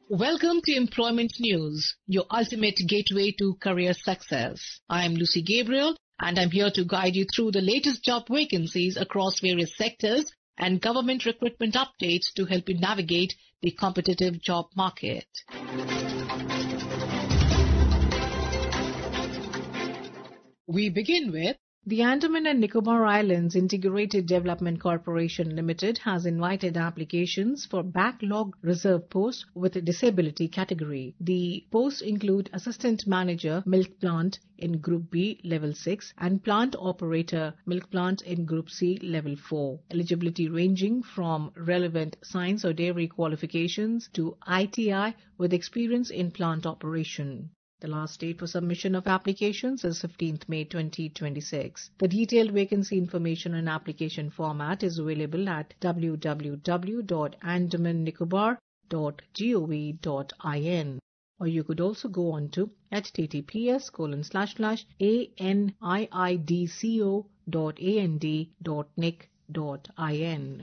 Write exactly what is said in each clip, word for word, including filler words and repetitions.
Welcome to Employment News, your ultimate gateway to career success. I am Lucy Gabriel, and I'm here to guide you through the latest job vacancies across various sectors and government recruitment updates to help you navigate the competitive job market. We begin with the Andaman and Nicobar Islands Integrated Development Corporation Limited has invited applications for backlog reserve posts with a disability category. The posts include Assistant Manager, Milk Plant in Group B, Level six, and Plant Operator, Milk Plant in Group C, Level four. Eligibility ranging from relevant science or dairy qualifications to I T I with experience in plant operation. The last date for submission of applications is fifteenth May twenty twenty-six. The detailed vacancy information and application format is available at w w w dot andaman nicobar dot gov dot in, or you could also go on to https colon slash slash aniidco dot and dot nic dot in.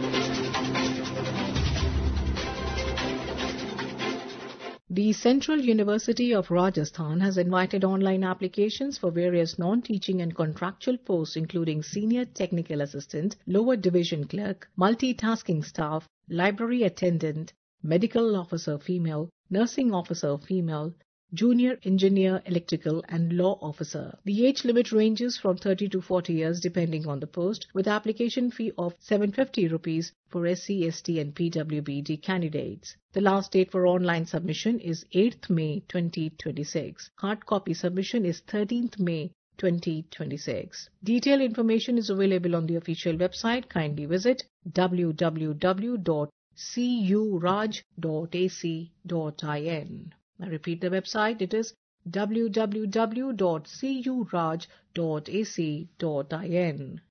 The Central University of Rajasthan has invited online applications for various non-teaching and contractual posts including Senior Technical Assistant, Lower Division Clerk, Multitasking Staff, Library Attendant, Medical Officer Female, Nursing Officer Female, Junior Engineer Electrical and Law Officer. The age limit ranges from thirty to forty years depending on the post, with application fee of seven hundred fifty rupees for S C, S T and P W B D candidates. The last date for online submission is eighth May twenty twenty-six. Hard copy submission is thirteenth May twenty twenty-six. Detailed information is available on the official website. Kindly visit w w w dot c u raj dot a c dot in. I repeat the website, it is w w w dot c u raj dot a c dot in.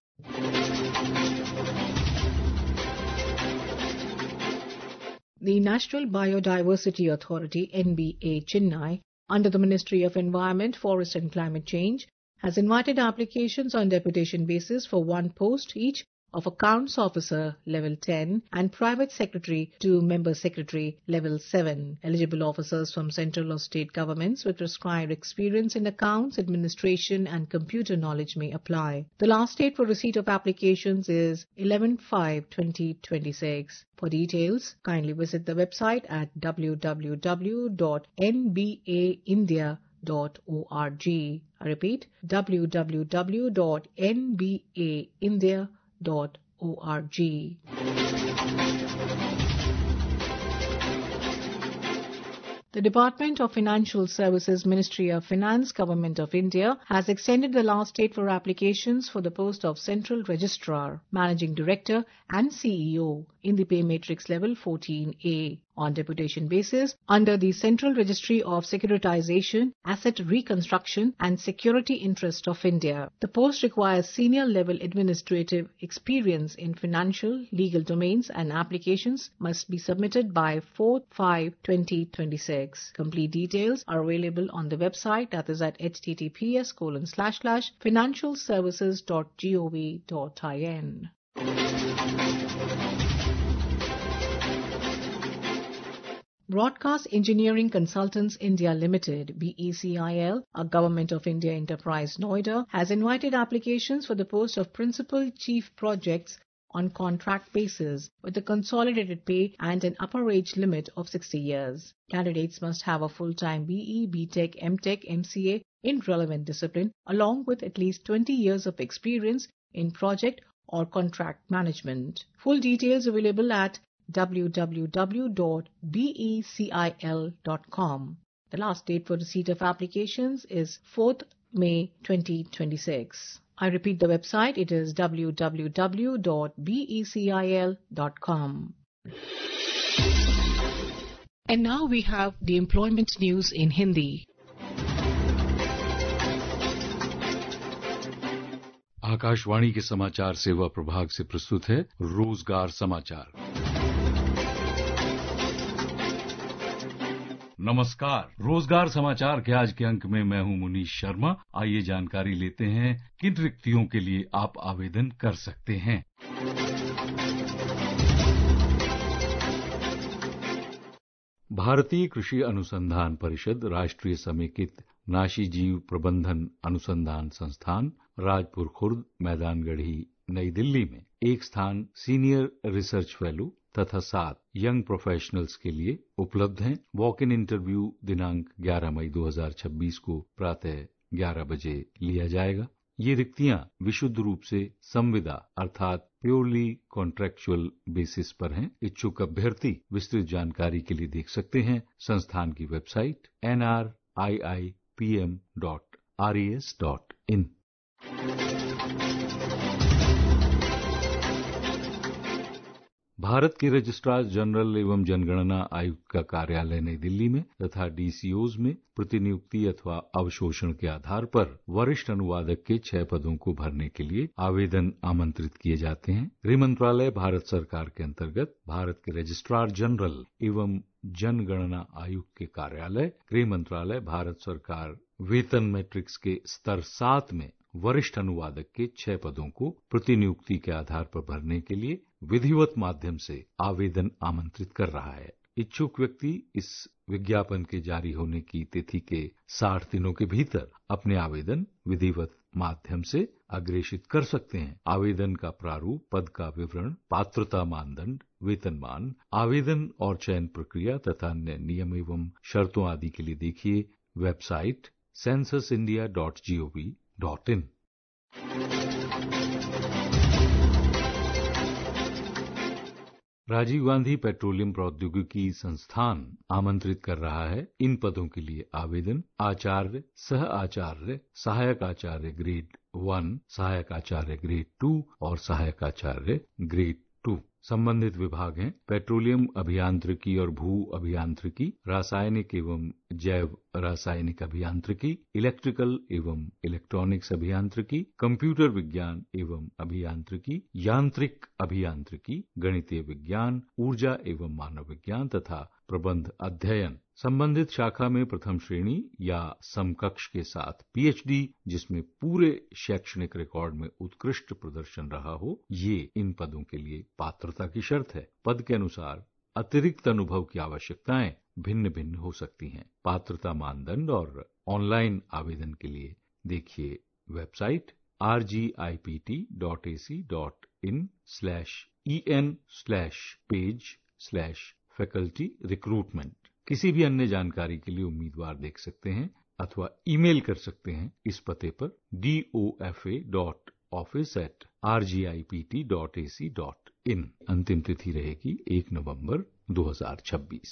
The National Biodiversity Authority N B A Chennai, under the Ministry of Environment, Forest and Climate Change, has invited applications on deputation basis for one post each of Accounts Officer Level ten and Private Secretary to Member Secretary Level seven. Eligible officers from central or state governments with prescribed experience in accounts, administration and computer knowledge may apply. The last date for receipt of applications is eleventh five twenty twenty-six. For details, kindly visit the website at w w w dot n b a india dot org. I repeat, w w w dot n b a india dot org. The Department of Financial Services, Ministry of Finance, Government of India has extended the last date for applications for the post of Central Registrar, Managing Director and C E O in the pay matrix level fourteen A on deputation basis under the Central Registry of Securitization, Asset Reconstruction and Security Interest of India. The post requires senior level administrative experience in financial, legal domains, and applications must be submitted by fourth five twenty twenty-six. Complete details are available on the website, that is at https colon slash slash financialservices dot gov dot in. Broadcast Engineering Consultants India Limited, B E C I L, a Government of India enterprise Noida, has invited applications for the post of Principal Chief Projects on contract basis with a consolidated pay and an upper age limit of sixty years. Candidates must have a full-time B E, B Tech, M Tech, M C A in relevant discipline along with at least twenty years of experience in project or contract management. Full details available at w w w dot becil dot com. The last date for receipt of applications is fourth May twenty twenty-six. I repeat the website, it is w w w dot becil dot com. And now we have the employment news in Hindi. Akashvani के समाचार सेवा प्रभाग से प्रस्तुत है रोजगार समाचार। नमस्कार, रोजगार समाचार के आज के अंक में मैं हूं मुनीश शर्मा। आइए जानकारी लेते हैं किन रिक्तियों के लिए आप आवेदन कर सकते हैं। भारतीय कृषि अनुसंधान परिषद, राष्ट्रीय समेकित नाशी जीव प्रबंधन अनुसंधान संस्थान, राजपुर खुर्द, मैदानगढ़ी, नई दिल्ली में एक स्थान सीनियर रिसर्च फेलो तथा सात यंग प्रोफेशनल्स के लिए उपलब्ध हैं। वॉक इन इंटरव्यू दिनांक ग्यारह मई दो हज़ार छब्बीस को प्रातः ग्यारह बजे लिया जाएगा। ये रिक्तियां विशुद्ध रूप से संविदा अर्थात प्योरली कॉन्ट्रैक्चुअल बेसिस पर हैं। इच्छुक अभ्यर्थी विस्तृत जानकारी के लिए देख सकते हैं संस्थान की website N R I I P M dot R E S dot in. Bharat के रजिस्ट्रार जनरल एवं जनगणना आयुक्त का कार्यालय नई दिल्ली में तथा डीसीओज में प्रतिनियुक्ति अथवा अवशोषण के आधार पर वरिष्ठ अनुवादक के छह पदों को भरने के लिए आवेदन आमंत्रित किए जाते हैं। गृह मंत्रालय भारत सरकार के अंतर्गत भारत के रजिस्ट्रार जनरल एवं जनगणना आयुक्त के कार्यालय, गृह मंत्रालय भारत सरकार वेतन मैट्रिक्स के स्तर सात में वरिष्ठ अनुवादक के छह पदों को प्रतिनियुक्ति के आधार पर भरने के लिए विधिवत माध्यम से आवेदन आमंत्रित कर रहा है। इच्छुक व्यक्ति इस विज्ञापन के जारी होने की तिथि के साठ दिनों के भीतर अपने आवेदन विधिवत माध्यम से अग्रेषित कर सकते हैं। आवेदन का प्रारूप, पद का विवरण, पात्रता मानदंड, वेतनमान, आवेदन और चयन प्रक्रिया तथा अन्य नियम एवं शर्तों आदि के लिए देखिए website census India dot G O V dot in. Rajiv Gandhi petroleum प्रौद्योगिकी संस्थान आमंत्रित कर रहा है इन पदों के लिए आवेदन आचार्य, सह आचार्य, सहायक आचार्य ग्रेड वन, सहायक आचार्य ग्रेड टू और सहायक आचार्य ग्रेड टू। संबंधित विभाग हैं पेट्रोलियम अभियांत्रिकी और भू अभियांत्रिकी, रासायनिक एवं जैव रासायनिक अभियांत्रिकी, इलेक्ट्रिकल एवं इलेक्ट्रॉनिक्स अभियांत्रिकी, कंप्यूटर विज्ञान एवं अभियांत्रिकी, यांत्रिक अभियांत्रिकी, गणितीय विज्ञान, ऊर्जा एवं मानव विज्ञान तथा प्रबंध अध्ययन। संबंधित शाखा में प्रथम श्रेणी या समकक्ष के साथ पीएचडी जिसमें पूरे शैक्षणिक रिकॉर्ड में उत्कृष्ट प्रदर्शन रहा हो, ये इन पदों के लिए पात्रता की शर्त है। पद के अनुसार अतिरिक्त अनुभव की आवश्यकताएं भिन्न भिन्न हो सकती हैं। पात्रता मानदंड और ऑनलाइन आवेदन के लिए देखिए website R G I P T dot A C dot in slash E N slash page slash faculty recruitment. किसी भी अन्य जानकारी के लिए उम्मीदवार देख सकते हैं अथवा ईमेल कर सकते हैं इस पते पर D O F A dot office at R G I P T dot A C dot in. अंतिम तिथि रहेगी एक नवंबर दो हज़ार छब्बीस।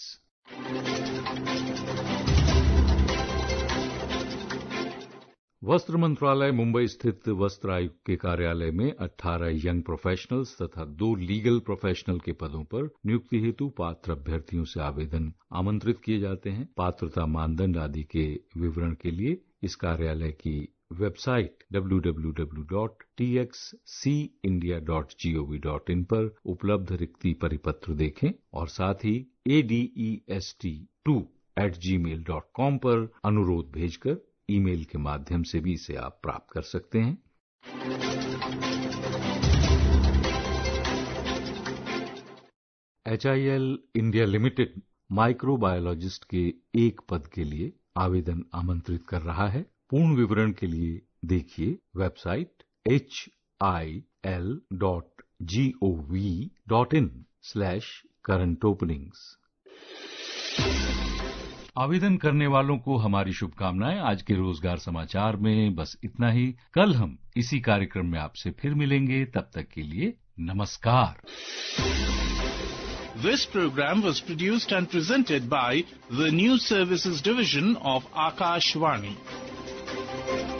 वस्त्र मंत्रालय मुंबई स्थित वस्त्र आयुक्त के कार्यालय में अठारह यंग प्रोफेशनल्स तथा दो लीगल प्रोफेशनल के पदों पर नियुक्ति हेतु पात्र अभ्यर्थियों से आवेदन आमंत्रित किए जाते हैं। पात्रता मानदंड आदि के विवरण के लिए इस कार्यालय की website W W W dot T X C India dot G O V dot in पर उपलब्ध रिक्ति परिपत्र देखें और साथ ही A D E S T two at Gmail dot com पर अनुरोध भेजकर ईमेल के माध्यम से भी इसे आप प्राप्त कर सकते हैं। H I L India limited microbiologist के एक पद के लिए आवेदन आमंत्रित कर रहा है। पूर्ण विवरण के लिए देखिए website H I L dot G O V dot in slash current openings. आवेदन करने वालों को हमारी शुभकामनाएं। आज के रोजगार समाचार में बस इतना ही। कल हम इसी कार्यक्रम में आपसे फिर मिलेंगे। तब तक के लिए नमस्कार। This program was produced and presented by the News Services Division of Akashvani.